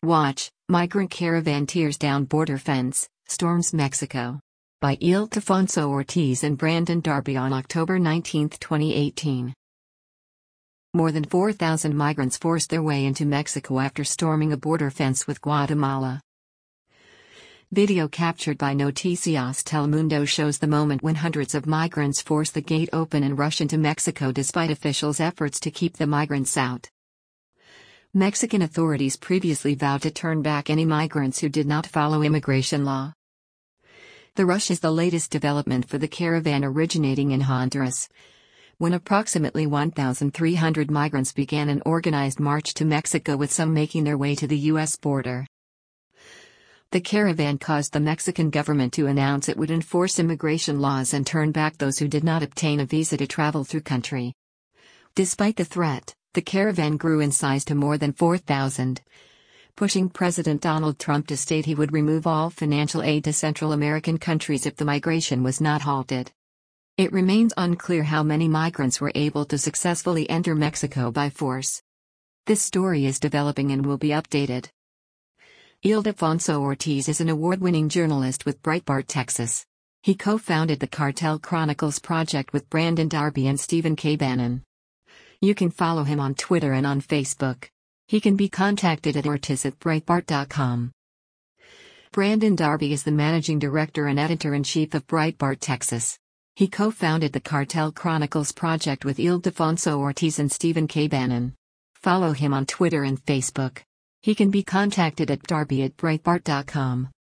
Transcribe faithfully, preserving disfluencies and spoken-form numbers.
Watch, Migrant Caravan Tears Down Border Fence, Storms Mexico. By Ildefonso Ortiz and Brandon Darby on October nineteenth, twenty eighteen. More than four thousand migrants forced their way into Mexico after storming a border fence with Guatemala. Video captured by Noticias Telemundo shows the moment when hundreds of migrants force the gate open and rush into Mexico despite officials' efforts to keep the migrants out. Mexican authorities previously vowed to turn back any migrants who did not follow immigration law. The rush is the latest development for the caravan originating in Honduras, when approximately one thousand three hundred migrants began an organized march to Mexico, with some making their way to the U S border. The caravan caused the Mexican government to announce it would enforce immigration laws and turn back those who did not obtain a visa to travel through country. Despite the threat, the caravan grew in size to more than four thousand, pushing President Donald Trump to state he would remove all financial aid to Central American countries if the migration was not halted. It remains unclear how many migrants were able to successfully enter Mexico by force. This story is developing and will be updated. Ildefonso Ortiz is an award-winning journalist with Breitbart Texas. He co-founded the Cartel Chronicles project with Brandon Darby and Stephen K. Bannon. You can follow him on Twitter and on Facebook. He can be contacted at ortiz at breitbart dot com. Brandon Darby is the managing director and editor-in-chief of Breitbart Texas. He co-founded the Cartel Chronicles project with Ildefonso Ortiz and Stephen K. Bannon. Follow him on Twitter and Facebook. He can be contacted at darby at breitbart dot com.